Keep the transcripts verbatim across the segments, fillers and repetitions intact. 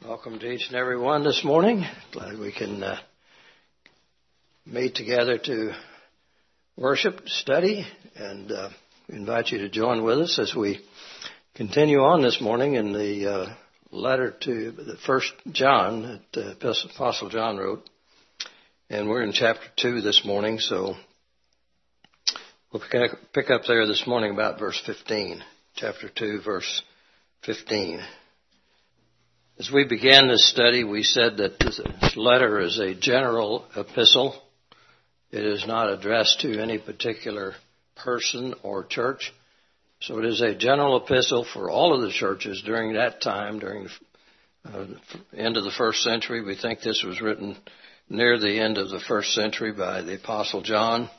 Welcome to each and every one this morning. Glad we can uh, meet together to worship, study, and uh, invite you to join with us as we continue on this morning in the uh, letter to the First John that uh, Apostle John wrote. And we're in chapter two this morning, so we'll pick up, pick up there this morning about verse fifteen. Chapter two, verse fifteen. As we began this study, we said that this letter is a general epistle. It is not addressed to any particular person or church. So it is a general epistle for all of the churches during that time, during the uh, end of the first century. We think this was written near the end of the first century by the Apostle John.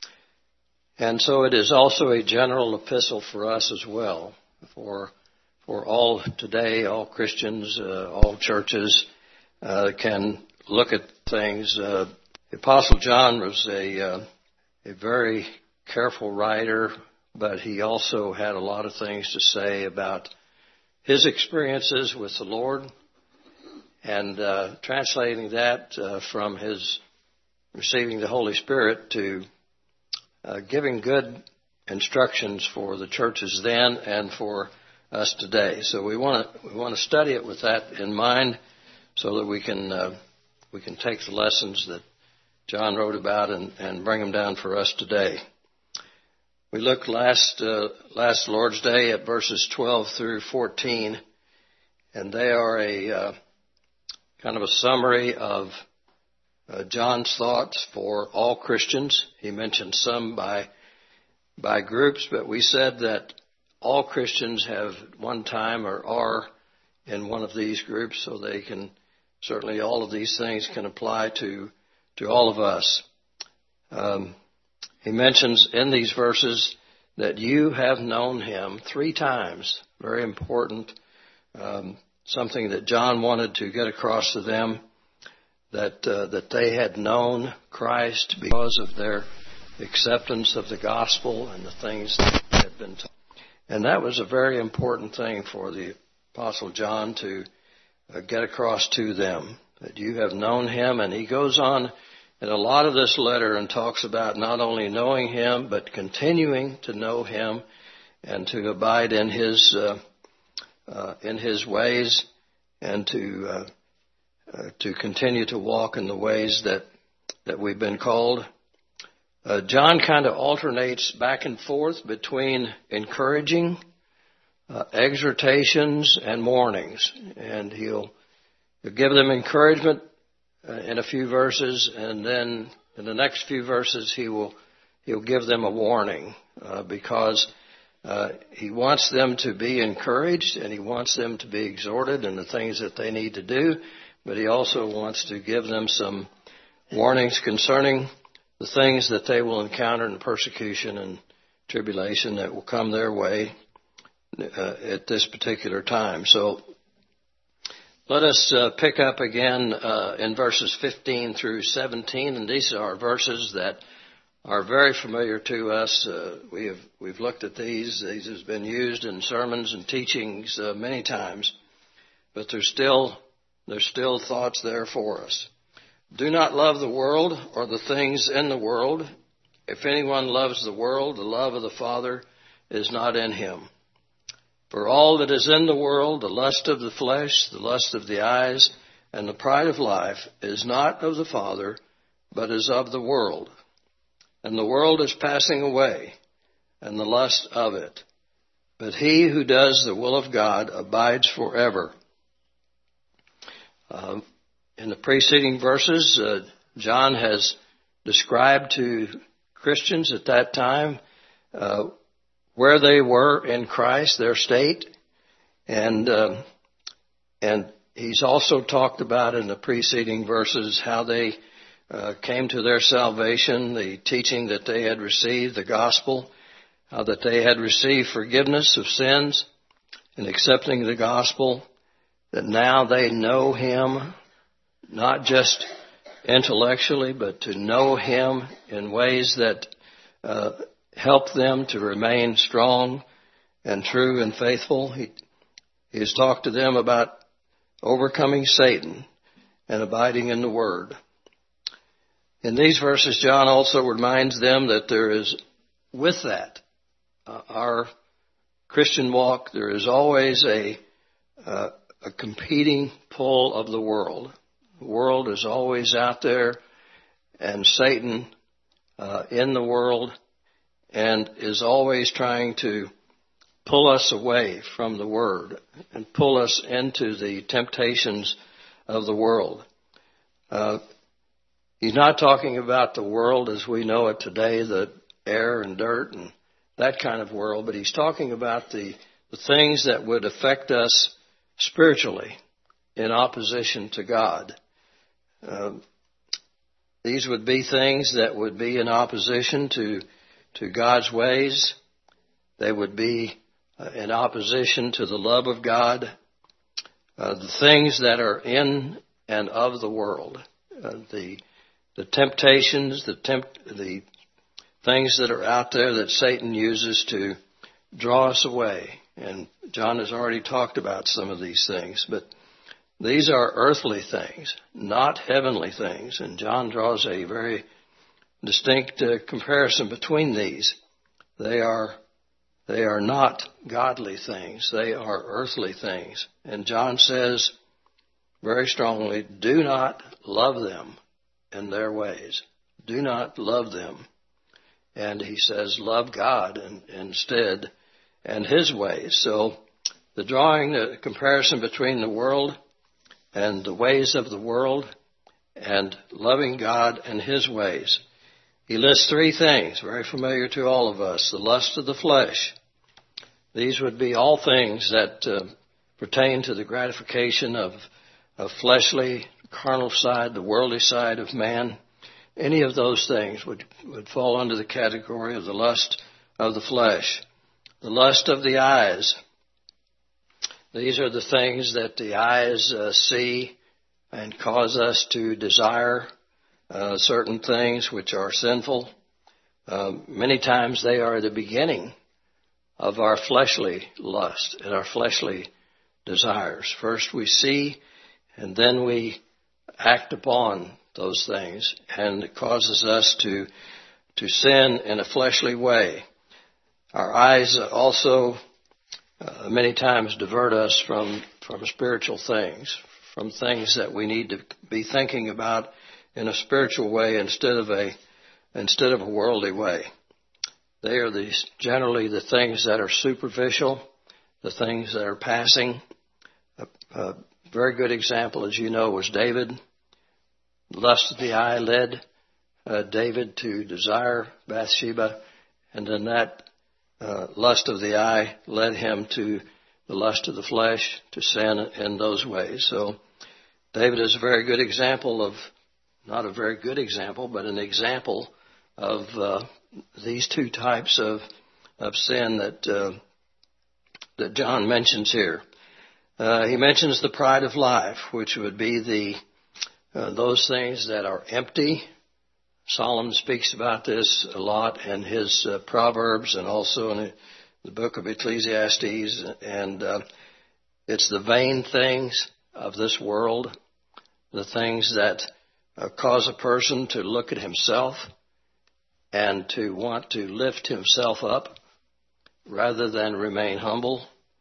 And so it is also a general epistle for us as well, for For all today, all Christians, uh, all churches uh, can look at things. Uh, the Apostle John was a uh, a very careful writer, but he also had a lot of things to say about his experiences with the Lord, and uh, translating that uh, from his receiving the Holy Spirit to uh, giving good instructions for the churches then and for us today. So we want to we want to study it with that in mind, so that we can uh, we can take the lessons that John wrote about and, and bring them down for us today. We looked last uh, last Lord's Day at verses twelve through fourteen, and they are a uh, kind of a summary of uh, John's thoughts for all Christians. He mentioned some by by groups, but we said that all Christians have one time or are in one of these groups, so they can, certainly all of these things can apply to, to all of us. Um, he mentions in these verses that you have known him three times. Very important. Um, something that John wanted to get across to them, that, uh, that they had known Christ because of their acceptance of the gospel and the things that had been taught. And that was a very important thing for the Apostle John to uh, get across to them, that you have known him. And he goes on in a lot of this letter and talks about not only knowing him, but continuing to know him and to abide in his uh, uh, in his ways, and to uh, uh, to continue to walk in the ways that that we've been called. Uh, John kind of alternates back and forth between encouraging, uh, exhortations, and warnings. And he'll, he'll give them encouragement uh, in a few verses, and then in the next few verses he will he'll give them a warning uh, because uh, he wants them to be encouraged, and he wants them to be exhorted in the things that they need to do, but he also wants to give them some warnings concerning the things that they will encounter in persecution and tribulation that will come their way uh, at this particular time. So let us uh, pick up again uh, in verses fifteen through seventeen, and these are verses that are very familiar to us. Uh, we have we've looked at these. These have been used in sermons and teachings uh, many times, but there's still there's still thoughts there for us. Do not love the world or the things in the world. If anyone loves the world, the love of the Father is not in him. For all that is in the world, the lust of the flesh, the lust of the eyes, and the pride of life, is not of the Father, but is of the world. And the world is passing away, and the lust of it. But he who does the will of God abides forever. Um, In the preceding verses, uh, John has described to Christians at that time uh, where they were in Christ, their state, and uh, and he's also talked about in the preceding verses how they uh, came to their salvation, the teaching that they had received, the gospel, how that they had received forgiveness of sins in accepting the gospel, that now they know him, not just intellectually, but to know him in ways that uh, help them to remain strong and true and faithful. He, he has talked to them about overcoming Satan and abiding in the Word. In these verses, John also reminds them that there is, with that, uh, our Christian walk, there is always a, uh, a competing pull of the world. The world is always out there, and Satan uh, in the world, and is always trying to pull us away from the Word and pull us into the temptations of the world. Uh, he's not talking about the world as we know it today, the air and dirt and that kind of world, but he's talking about the, the things that would affect us spiritually in opposition to God. Uh, these would be things that would be in opposition to, to God's ways. They would be uh, in opposition to the love of God. Uh, the things that are in and of the world, uh, the the temptations, the tempt, the things that are out there that Satan uses to draw us away. And John has already talked about some of these things, but these are earthly things, not heavenly things. And John draws a very distinct uh, comparison between these. They are they are not godly things. They are earthly things. And John says very strongly, do not love them in their ways. Do not love them. And he says, love God in, instead and His ways. So the drawing the comparison between the world and the ways of the world and loving God and His ways. He lists three things, very familiar to all of us. The lust of the flesh. These would be all things that uh, pertain to the gratification of, of fleshly, carnal side, the worldly side of man. Any of those things would, would fall under the category of the lust of the flesh. The lust of the eyes. These are the things that the eyes uh, see and cause us to desire uh, certain things which are sinful. Uh, many times they are the beginning of our fleshly lust and our fleshly desires. First we see, and then we act upon those things, and it causes us to to sin in a fleshly way. Our eyes also uh, many times divert us from from spiritual things, from things that we need to be thinking about in a spiritual way instead of a instead of a worldly way. They are these generally the things that are superficial, the things that are passing. A, a very good example, as you know, was David. Lust of the eye led uh, David to desire Bathsheba, and then that uh, lust of the eye led him to the lust of the flesh, to sin in those ways. So David is a very good example of, not a very good example, but an example of uh, these two types of of sin that uh, that John mentions here. Uh, he mentions the pride of life, which would be the Uh, those things that are empty. Solomon speaks about this a lot in his uh, Proverbs and also in the book of Ecclesiastes. And uh, it's the vain things of this world, the things that uh, cause a person to look at himself and to want to lift himself up rather than remain humble.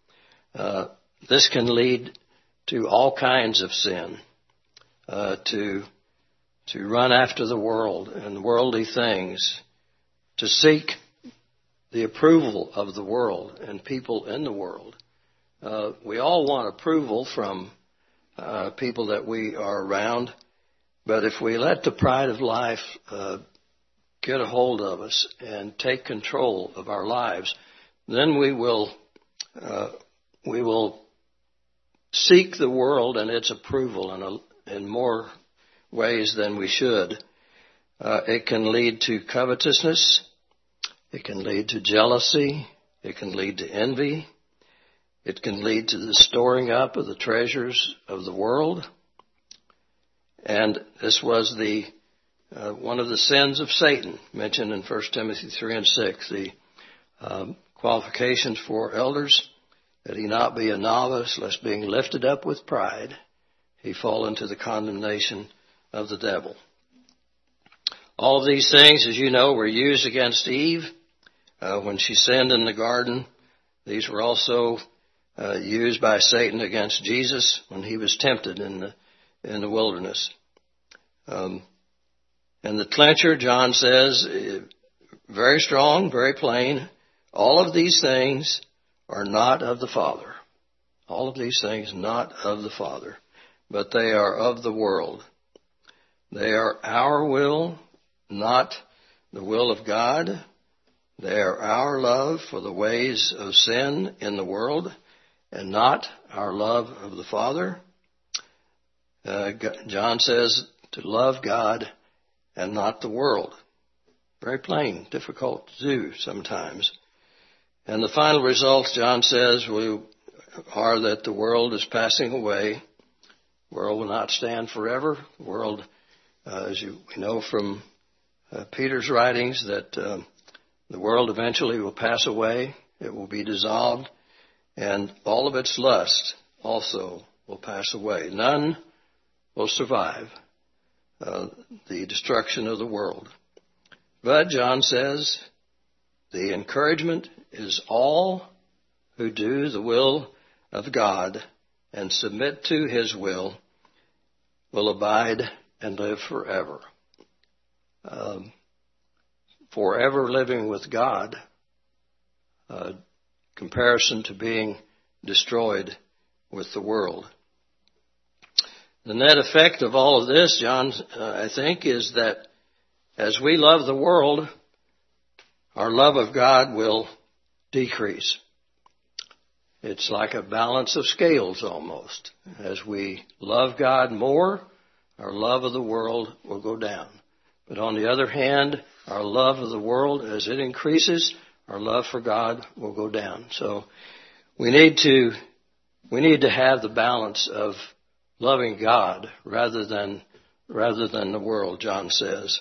Uh, this can lead to all kinds of sin. Uh, to to run after the world and worldly things, to seek the approval of the world and people in the world. Uh, we all want approval from uh, people that we are around, but if we let the pride of life uh, get a hold of us and take control of our lives, then we will uh, we will seek the world and its approval in a in more ways than we should. Uh, it can lead to covetousness. It can lead to jealousy. It can lead to envy. It can lead to the storing up of the treasures of the world. And this was the uh, one of the sins of Satan mentioned in First Timothy three and six. The um, qualifications for elders, that he not be a novice, lest being lifted up with pride, he fall into the condemnation of the devil. All of these things, as you know, were used against Eve uh, when she sinned in the garden. These were also uh, used by Satan against Jesus when he was tempted in the in the wilderness. Um, and the clincher, John says, very strong, very plain, all of these things are not of the Father. All of these things not of the Father, but they are of the world. They are our will, not the will of God. They are our love for the ways of sin in the world, and not our love of the Father. Uh, John says to love God and not the world. Very plain, difficult to do sometimes. And the final results, John says, we, are that the world is passing away. The world will not stand forever. The world, uh, as you, we know from uh, Peter's writings, that uh, the world eventually will pass away. It will be dissolved. And all of its lust also will pass away. None will survive uh, the destruction of the world. But John says the encouragement is all who do the will of God and submit to his will will abide and live forever. Um, forever living with God, uh, comparison to being destroyed with the world. The net effect of all of this, John, uh, I think, is that as we love the world, our love of God will decrease. It's like a balance of scales almost. As we love God more, our love of the world will go down. But on the other hand, our love of the world, as it increases, our love for God will go down. So we need to, we need to have the balance of loving God rather than, rather than the world, John says.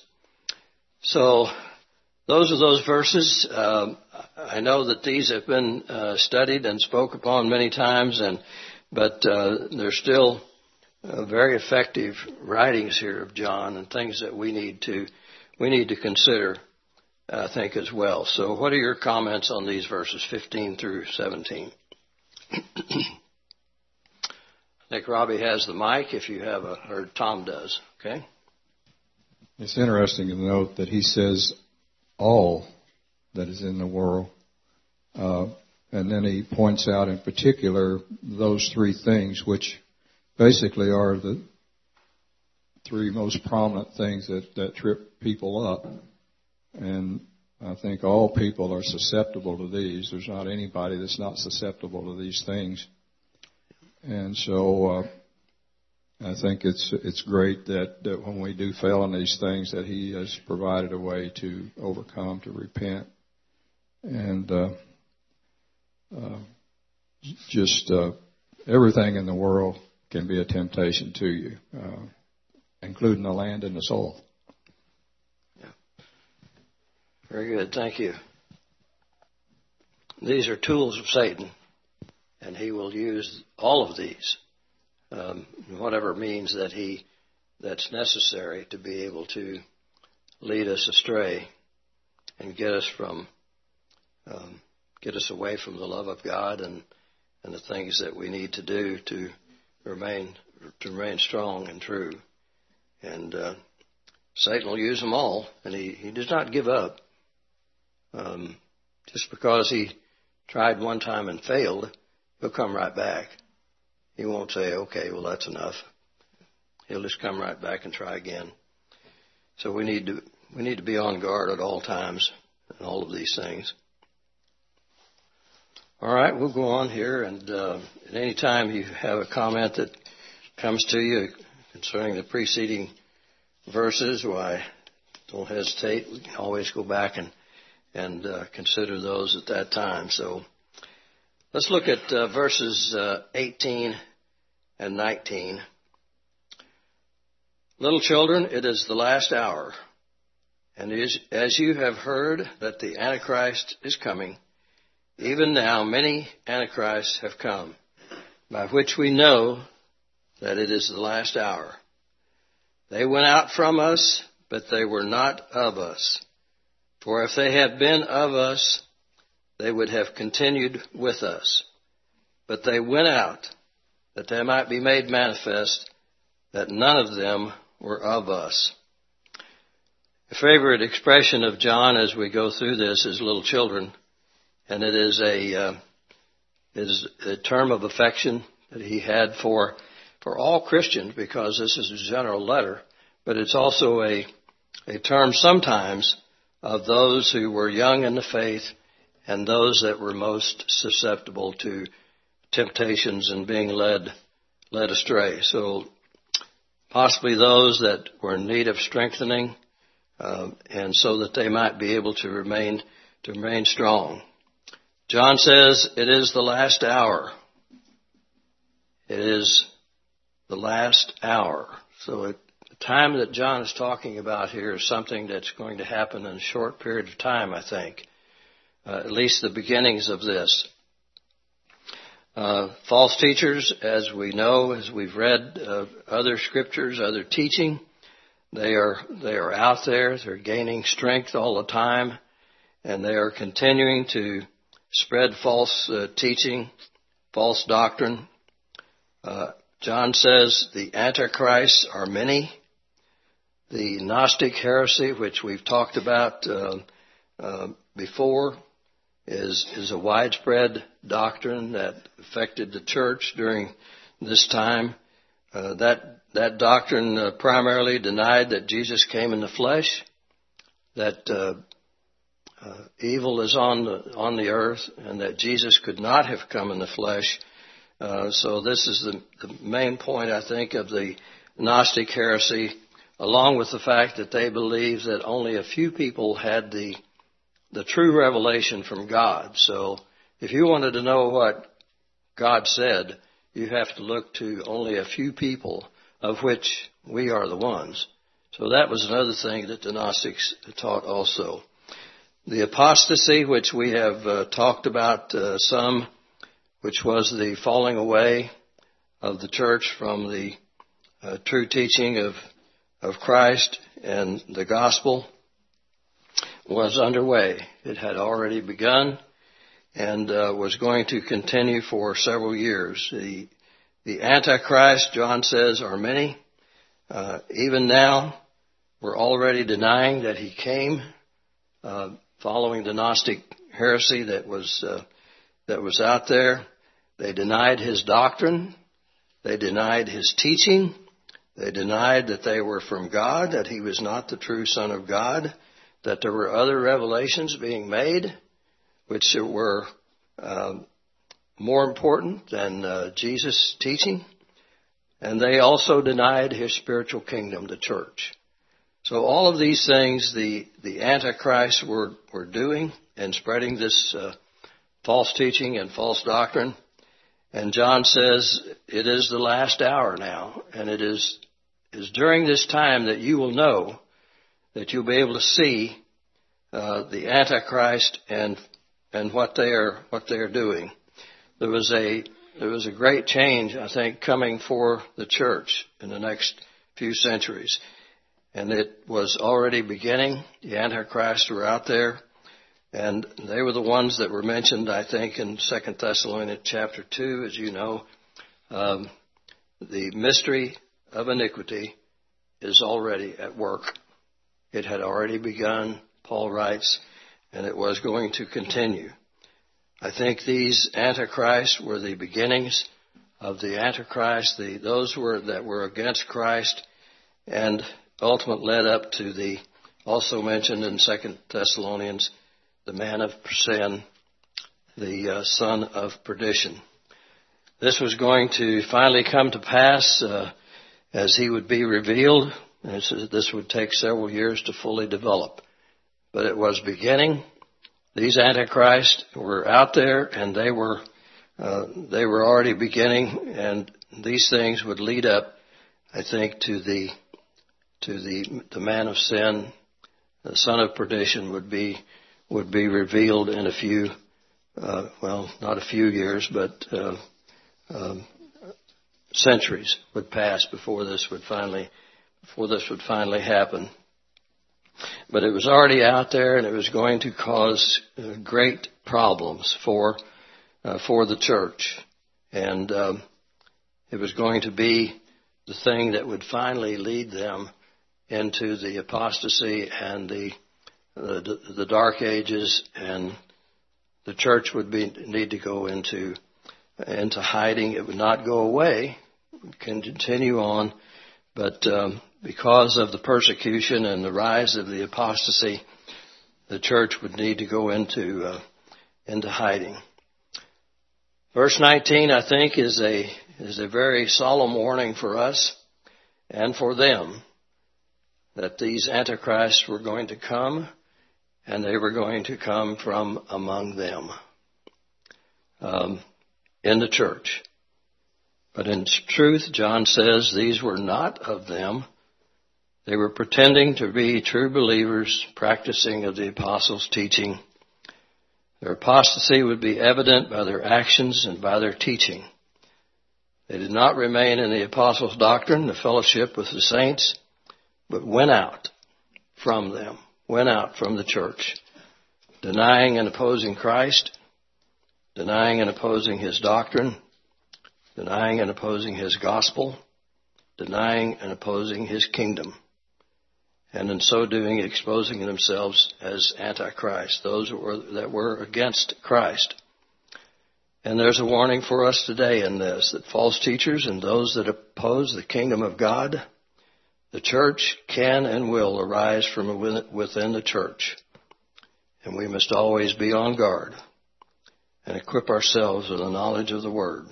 So those are those verses. Um, I know that these have been uh, studied and spoke upon many times, and but uh, they're still uh, very effective writings here of John and things that we need to we need to consider, I think, as well. So, what are your comments on these verses, fifteen through seventeen? I think Robbie has the mic. If you have a, or Tom does. Okay. It's interesting to note that he says all that is in the world. Uh, and then he points out in particular those three things, which basically are the three most prominent things that, that trip people up. And I think all people are susceptible to these. There's not anybody that's not susceptible to these things. And so uh, I think it's it's great that, that when we do fail in these things, that he has provided a way to overcome, to repent. And uh, uh, just uh, everything in the world can be a temptation to you, uh, including the land and the soul. Yeah. Very good. Thank you. These are tools of Satan, and he will use all of these, um, whatever means that he that's necessary to be able to lead us astray and get us from um, get us away from the love of God and and the things that we need to do to remain to remain strong and true. And uh, Satan will use them all, and he, he does not give up. Um, just because he tried one time and failed, he'll come right back. He won't say, okay, well, that's enough. He'll just come right back and try again. So we need to we need to be on guard at all times in all of these things. All right, we'll go on here, and uh, at any time you have a comment that comes to you concerning the preceding verses, why, don't hesitate. We can always go back and and uh, consider those at that time. So let's look at uh, verses uh, eighteen and nineteen. Little children, it is the last hour, and as, as you have heard that the Antichrist is coming, even now many Antichrists have come, by which we know that it is the last hour. They went out from us, but they were not of us. For if they had been of us, they would have continued with us. But they went out, that they might be made manifest that none of them were of us. A favorite expression of John as we go through this is little children, and it is a uh, is a term of affection that he had for for all Christians, because this is a general letter, but it's also a a term sometimes of those who were young in the faith and those that were most susceptible to temptations and being led led astray. So possibly those that were in need of strengthening, uh, and so that they might be able to remain to remain strong. John says it is the last hour. It is the last hour. So it, the time that John is talking about here is something that's going to happen in a short period of time, I think. Uh, at least the beginnings of this. Uh, false teachers, as we know, as we've read uh, other scriptures, other teaching, they are they are out there. They're gaining strength all the time, and they are continuing to spread false uh, teaching, false doctrine. Uh, John says the antichrists are many. The Gnostic heresy, which we've talked about uh, uh, before, is is a widespread doctrine that affected the church during this time. Uh, that that doctrine uh, primarily denied that Jesus came in the flesh, that uh, uh, evil is on the on the earth, and that Jesus could not have come in the flesh. Uh, so this is the, the main point, I think, of the Gnostic heresy, along with the fact that they believe that only a few people had the the true revelation from God. So if you wanted to know what God said, you have to look to only a few people, of which we are the ones. So that was another thing that the Gnostics taught also. The apostasy, which we have uh, talked about uh, some, which was the falling away of the church from the uh, true teaching of of Christ and the gospel, was underway. It had already begun and uh, was going to continue for several years. The the Antichrist, John says, are many. Uh, even now, we're already denying that he came, uh, following the Gnostic heresy that was uh, that was out there. They denied his doctrine. They denied his teaching. They denied that they were from God, that he was not the true Son of God, that there were other revelations being made, which were uh, more important than uh, Jesus' teaching. And they also denied his spiritual kingdom, the church. So all of these things the, the Antichrist were, were doing and spreading this uh, false teaching and false doctrine. And John says it is the last hour now, and it is is during this time that you will know, that you'll be able to see uh, the Antichrist and and what they are what they are doing. There was a there was a great change, I think, coming for the church in the next few centuries, and it was already beginning. The Antichrists were out there, and they were the ones that were mentioned, I think, in Second Thessalonians chapter two, as you know. Um, the mystery of iniquity is already at work. It had already begun, Paul writes, and it was going to continue. I think these antichrists were the beginnings of the Antichrist, the, those were that were against Christ, and ultimately led up to the, also mentioned in Second Thessalonians, the man of sin, the uh, son of perdition. This was going to finally come to pass uh, as he would be revealed. This, this would take several years to fully develop. But it was beginning. These antichrists were out there, and they were uh, they were already beginning, and these things would lead up, I think, to the to the the man of sin, the son of perdition would be would be revealed in a few, uh, well, not a few years, but uh, um, centuries would pass before this would finally, before this would finally happen. But it was already out there, and it was going to cause uh, great problems for uh, for the church, and um, it was going to be the thing that would finally lead them into the apostasy and the the, the dark ages, and the church would be need to go into into hiding. It would not go away; it would continue on, but um, because of the persecution and the rise of the apostasy, the church would need to go into uh, into hiding. Verse nineteen, I think, is a is a very solemn warning for us and for them that these antichrists were going to come, and they were going to come from among them um, in the church. But in truth, John says these were not of them. They were pretending to be true believers, practicing of the apostles' teaching. Their apostasy would be evident by their actions and by their teaching. They did not remain in the apostles' doctrine, the fellowship with the saints, but went out from them, went out from the church, denying and opposing Christ, denying and opposing His doctrine, denying and opposing His gospel, denying and opposing His kingdom, and in so doing exposing themselves as antichrist, those that were, that were against Christ. And there's a warning for us today in this, that false teachers and those that oppose the kingdom of God, the church can and will arise from within the church. And we must always be on guard and equip ourselves with the knowledge of the Word.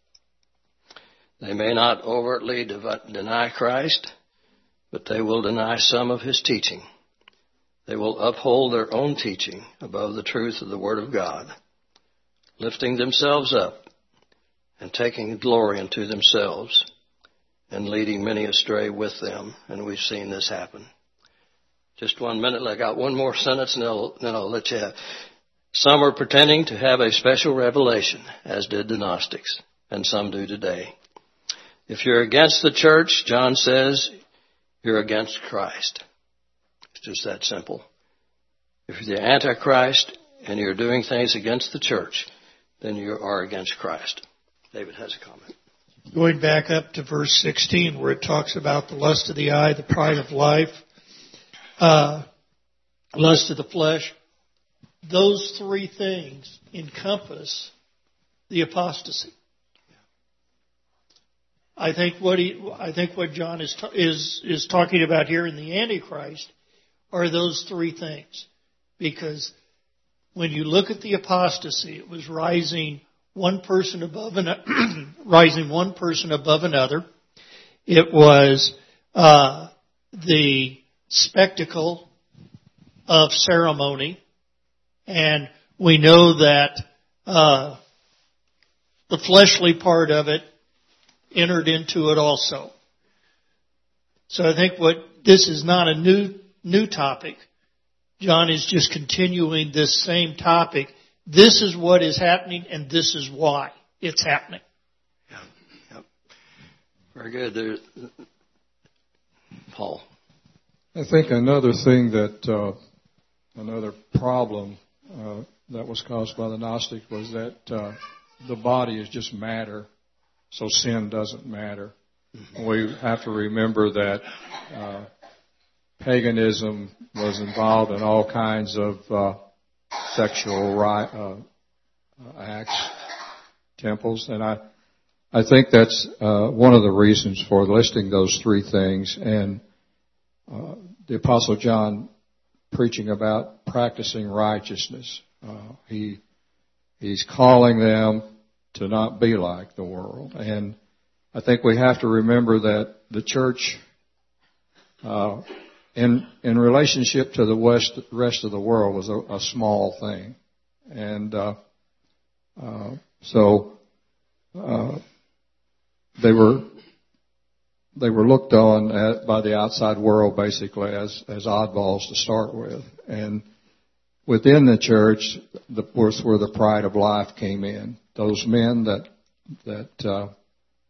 They may not overtly deny Christ, but they will deny some of His teaching. They will uphold their own teaching above the truth of the Word of God, lifting themselves up and taking glory unto themselves and leading many astray with them. And we've seen this happen. Just one minute. I got one more sentence and I'll, then I'll let you have. Some are pretending to have a special revelation, as did the Gnostics, and some do today. If you're against the church, John says, you're against Christ. It's just that simple. If you're the Antichrist and you're doing things against the church, then you are against Christ. David has a comment. Going back up to verse sixteen, where it talks about the lust of the eye, the pride of life, uh, lust of the flesh, those three things encompass the apostasy. I think what he, I think what John is is is talking about here in the Antichrist are those three things, because when you look at the apostasy, it was rising one person above an, rising one person above another. It was uh, the spectacle of ceremony, and we know that uh, the fleshly part of it entered into it also. So I think what this is not a new new topic. John is just continuing this same topic. This is what is happening, and this is why it's happening. Yeah, yeah. Very good. There, Paul. I think another thing that, uh, another problem uh, that was caused by the Gnostics was that uh, the body is just matter, so sin doesn't matter. Mm-hmm. We have to remember that uh, paganism was involved in all kinds of uh, sexual right, uh, acts, temples, and I, I think that's uh, one of the reasons for listing those three things. And uh, the Apostle John preaching about practicing righteousness, uh, he he's calling them to not be like the world. And I think we have to remember that the church, uh, in in relationship to the west, rest of the world, was a, a small thing, and uh, uh, so uh, they were they were looked on at, by the outside world basically as as oddballs to start with, and within the church, the, of course, where the pride of life came in. Those men that that uh,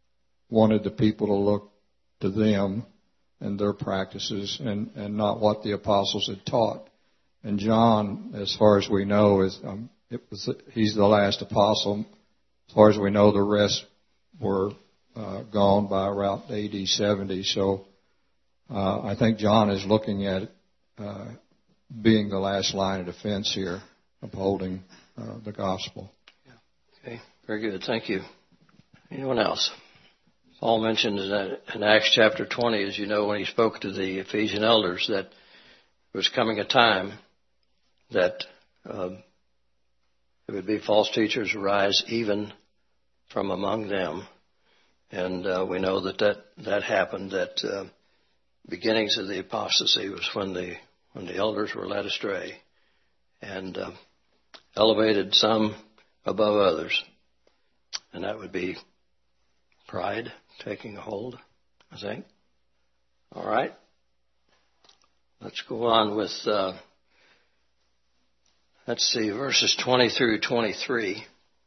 wanted the people to look to them and their practices and, and not what the apostles had taught. And John, as far as we know, is um, it was he's the last apostle. As far as we know, the rest were uh, gone by around A D seventy. So uh, I think John is looking at uh, being the last line of defense here, upholding uh, the gospel. Okay, very good. Thank you. Anyone else? Paul mentioned that in Acts chapter twenty, as you know, when he spoke to the Ephesian elders, that there was coming a time that um, there would be false teachers arise even from among them. And uh, we know that that, that happened, that uh, beginnings of the apostasy was when the when the elders were led astray and uh, elevated some above others. And that would be pride taking a hold, I think. All right. Let's go on with, uh, let's see, verses twenty through twenty-three.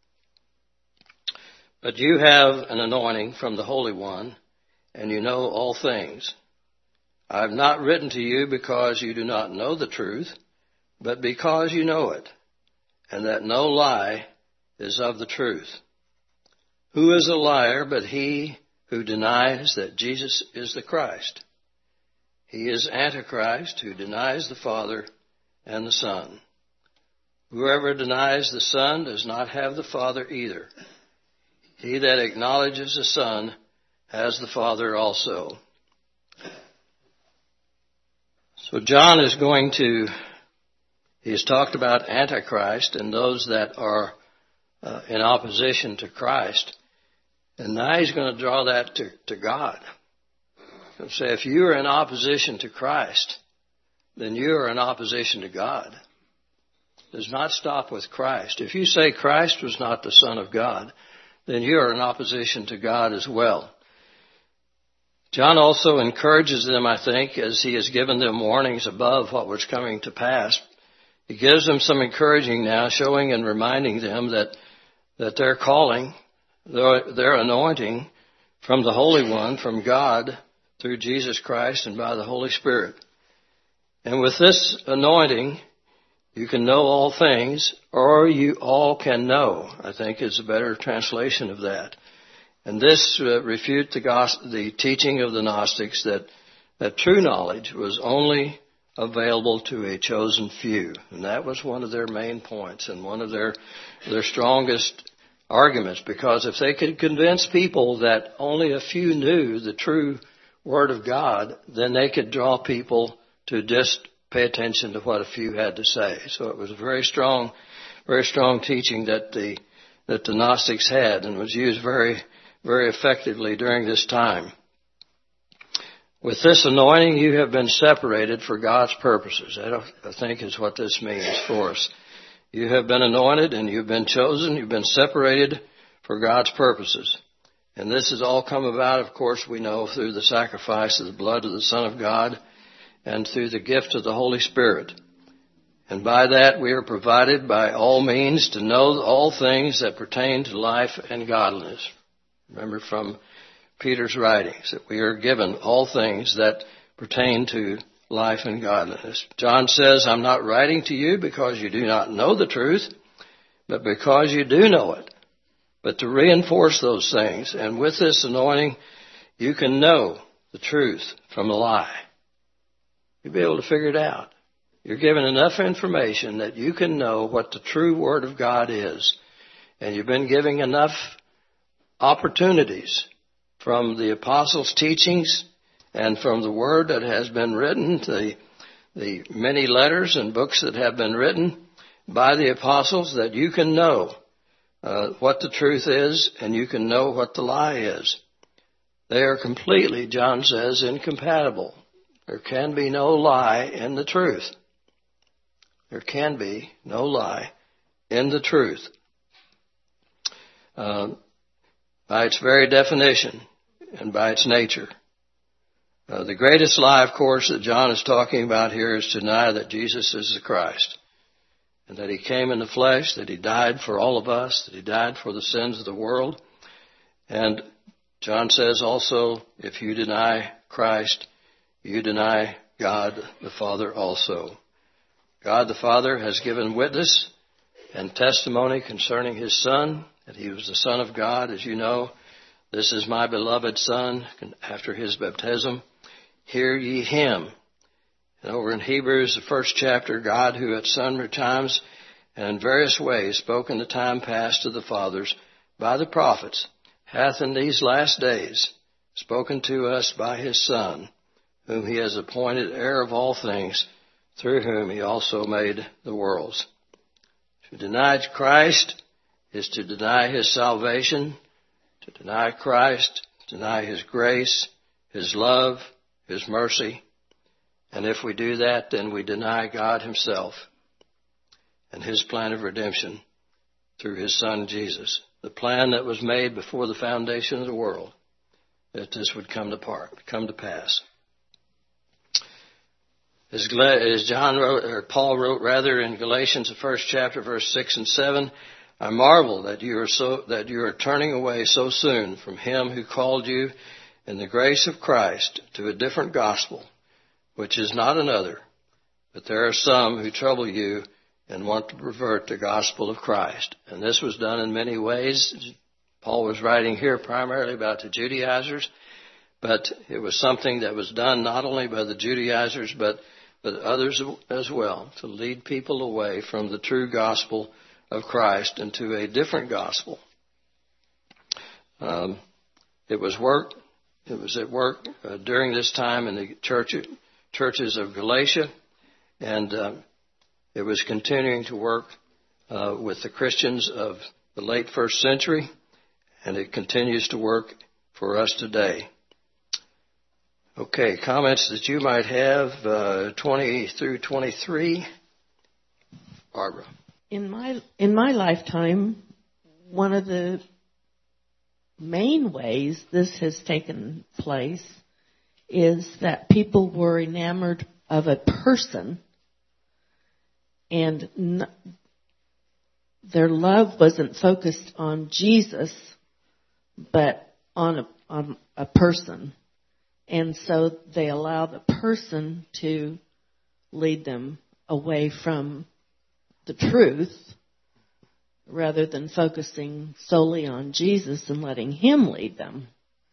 But you have an anointing from the Holy One, and you know all things. I have not written to you because you do not know the truth, but because you know it, and that no lie is of the truth. Who is a liar but he who denies that Jesus is the Christ? He is Antichrist, who denies the Father and the Son. Whoever denies the Son does not have the Father either. He that acknowledges the Son has the Father also. So John is going to, he has talked about Antichrist and those that are uh, in opposition to Christ. And now he's going to draw that to, to God. He'll say, if you are in opposition to Christ, then you are in opposition to God. It does not stop with Christ. If you say Christ was not the Son of God, then you are in opposition to God as well. John also encourages them, I think, as he has given them warnings above what was coming to pass. He gives them some encouraging now, showing and reminding them that, that their calling, their, their anointing from the Holy One, from God, through Jesus Christ and by the Holy Spirit. And with this anointing, you can know all things, or you all can know, I think is a better translation of that. And this uh, refute the, gospel, the teaching of the Gnostics that, that true knowledge was only available to a chosen few. And that was one of their main points and one of their, their strongest arguments, because if they could convince people that only a few knew the true Word of God, then they could draw people to just pay attention to what a few had to say. So it was a very strong, very strong teaching that the that the Gnostics had, and was used very, very effectively during this time. With this anointing, you have been separated for God's purposes. That, I think, is what this means for us. You have been anointed, and you've been chosen. You've been separated for God's purposes. And this has all come about, of course, we know, through the sacrifice of the blood of the Son of God and through the gift of the Holy Spirit. And by that we are provided by all means to know all things that pertain to life and godliness. Remember from Peter's writings that we are given all things that pertain to life and godliness. John says, I'm not writing to you because you do not know the truth, but because you do know it. But to reinforce those things, and with this anointing, you can know the truth from a lie. You'll be able to figure it out. You're given enough information that you can know what the true Word of God is. And you've been given enough opportunities from the apostles' teachings and from the Word that has been written, the, the many letters and books that have been written by the apostles, that you can know uh, what the truth is and you can know what the lie is. They are completely, John says, incompatible. There can be no lie in the truth. There can be no lie in the truth. Uh, by its very definition and by its nature. Uh, the greatest lie, of course, that John is talking about here is to deny that Jesus is the Christ. And that He came in the flesh, that He died for all of us, that He died for the sins of the world. And John says also, if you deny Christ, you deny God the Father also. God the Father has given witness and testimony concerning His Son, that He was the Son of God, as you know. This is my beloved Son, after His baptism. Hear ye Him. And over in Hebrews, the first chapter, God, who at sundry times and in various ways spoke in the time past to the fathers by the prophets, hath in these last days spoken to us by His Son, whom He has appointed heir of all things, through whom He also made the worlds. To deny Christ is to deny His salvation, to deny Christ, deny His grace, His love, His mercy. And if we do that, then we deny God Himself and His plan of redemption through His Son Jesus. The plan that was made before the foundation of the world, that this would come to part, come to pass. As, as John wrote, or Paul wrote rather in Galatians, the first chapter, verse six and seven, I marvel that you are so that you are turning away so soon from Him who called you in the grace of Christ to a different gospel, which is not another, but there are some who trouble you and want to pervert the gospel of Christ. And this was done in many ways. Paul was writing here primarily about the Judaizers, but it was something that was done not only by the Judaizers, but, but others as well, to lead people away from the true gospel of Christ into a different gospel. Um, it was work. It was at work uh, during this time in the church, churches of Galatia, and uh, it was continuing to work uh, with the Christians of the late first century, and it continues to work for us today. Okay, comments that you might have, uh, twenty through twenty-three. Barbara. In my in my lifetime, one of the main ways this has taken place is that people were enamored of a person, and n- their love wasn't focused on Jesus, but on a, on a person. And so they allow the person to lead them away from the truth rather than focusing solely on Jesus and letting Him lead them.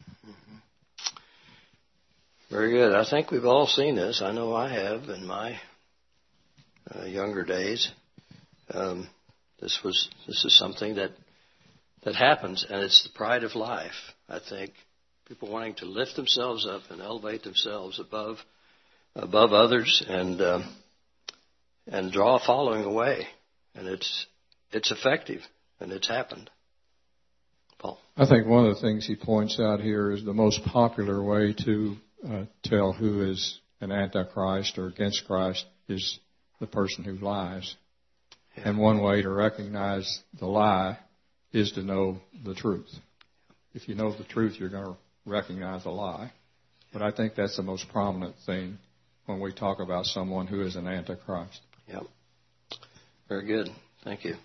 Very good. I think we've all seen this. I know I have in my uh, younger days. Um, this was this is something that that happens, and it's the pride of life. I think people wanting to lift themselves up and elevate themselves above above others, and um, and draw a following away, and it's it's effective, and it's happened. Paul, I think one of the things he points out here is the most popular way to uh, tell who is an antichrist or against Christ is the person who lies. Yeah. And one way to recognize the lie is to know the truth. If you know the truth, you're going to recognize a lie. But I think that's the most prominent thing when we talk about someone who is an antichrist. Yep. Very good. Thank you.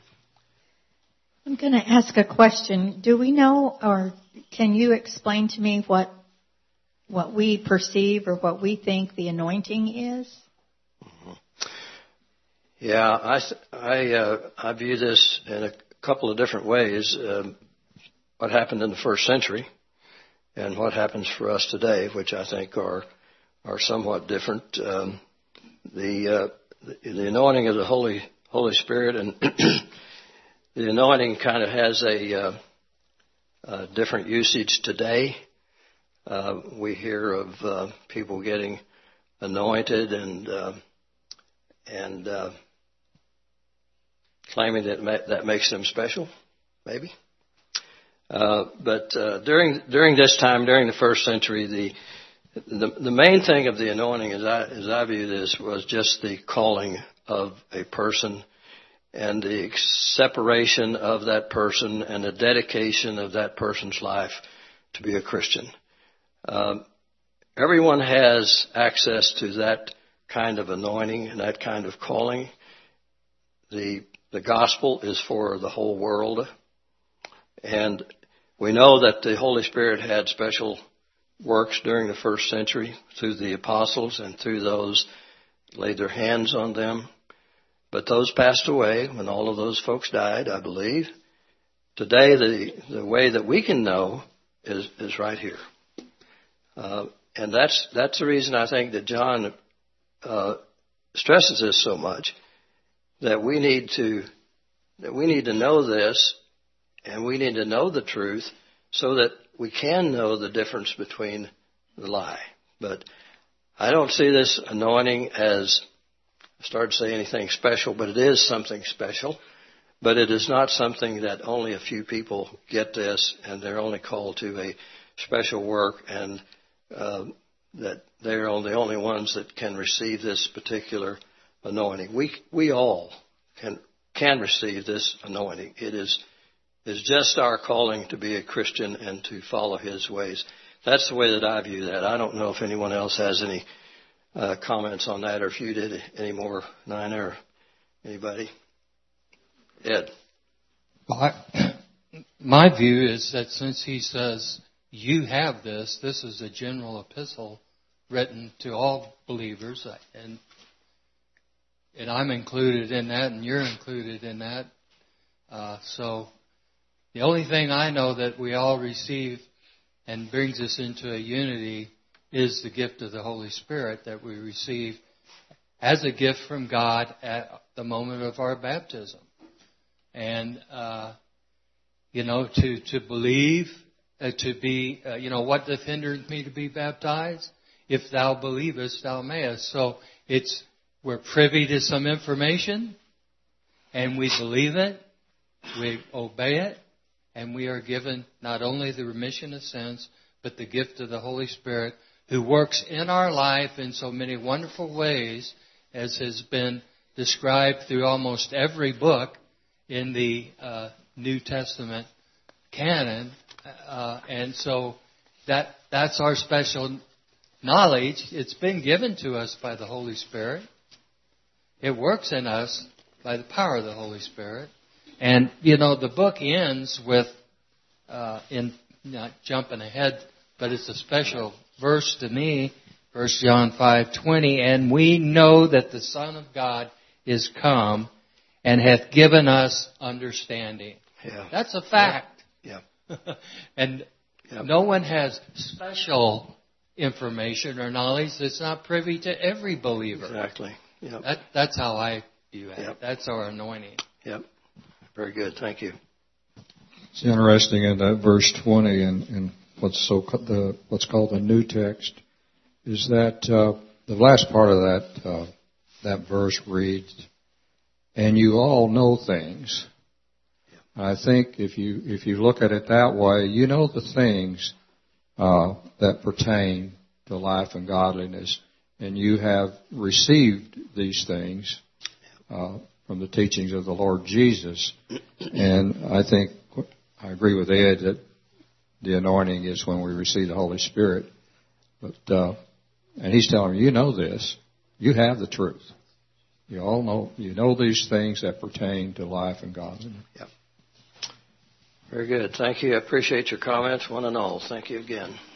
I'm going to ask a question. Do we know, or can you explain to me what what we perceive or what we think the anointing is? Mm-hmm. Yeah, I I uh, I view this in a couple of different ways. Um, what happened in the first century and what happens for us today, which I think are are somewhat different. Um, the, uh, the the anointing of the Holy Holy Spirit and the anointing kind of has a, uh, a different usage today. Uh, we hear of uh, people getting anointed and uh, and uh, claiming that ma- that makes them special, maybe. Uh, but uh, during during this time, during the first century, the the, the main thing of the anointing, as I as I view this, was just the calling of a person and the separation of that person and the dedication of that person's life to be a Christian. Um, everyone has access to that kind of anointing and that kind of calling. The the gospel is for the whole world, and we know that the Holy Spirit had special works during the first century through the apostles and through those laid their hands on them. But those passed away when all of those folks died, I believe. Today, the, the way that we can know is, is right here. Uh, and that's, that's the reason I think that John uh, stresses this so much, that we need to, that we need to know this, and we need to know the truth so that we can know the difference between the lie. But I don't see this anointing as, I started to say anything special, but it is something special. But it is not something that only a few people get this, and they're only called to a special work, and uh, that they're the only ones that can receive this particular anointing. We we all can can receive this anointing. It is is just our calling to be a Christian and to follow His ways. That's the way that I view that. I don't know if anyone else has any uh, comments on that, or if you did any more, Nina, or anybody. Ed. Well, I, my view is that since he says, you have this, this is a general epistle written to all believers, and and I'm included in that, and you're included in that. Uh, so the only thing I know that we all receive and brings us into a unity is the gift of the Holy Spirit that we receive as a gift from God at the moment of our baptism. And, uh, you know, to, to believe, uh, to be, uh, you know, what doth hinder me to be baptized? If thou believest, thou mayest. So it's, we're privy to some information, and we believe it, we obey it, and we are given not only the remission of sins, but the gift of the Holy Spirit, who works in our life in so many wonderful ways, as has been described through almost every book in the uh, New Testament canon. Uh, and so that that's our special knowledge. It's been given to us by the Holy Spirit. It works in us by the power of the Holy Spirit. And, you know, the book ends with, uh, in not jumping ahead, but it's a special verse to me, First John five twenty, and we know that the Son of God is come and hath given us understanding. Yeah. That's a fact. Yeah. And yeah. no one has special information or knowledge that's not privy to every believer. Exactly. Yep. That, that's how I view it. Yep. That's our anointing. Yep. Very good. Thank you. It's interesting in that verse twenty and, and what's so the what's called the New Text is that uh, the last part of that uh, that verse reads, "And you all know things." I think if you if you look at it that way, you know the things uh, that pertain to life and godliness, and you have received these things uh, from the teachings of the Lord Jesus. And I think I agree with Ed that the anointing is when we receive the Holy Spirit. But uh, and he's telling me, you know this, you have the truth. You all know, you know these things that pertain to life and godliness. Yep. Very good. Thank you. I appreciate your comments, one and all. Thank you again.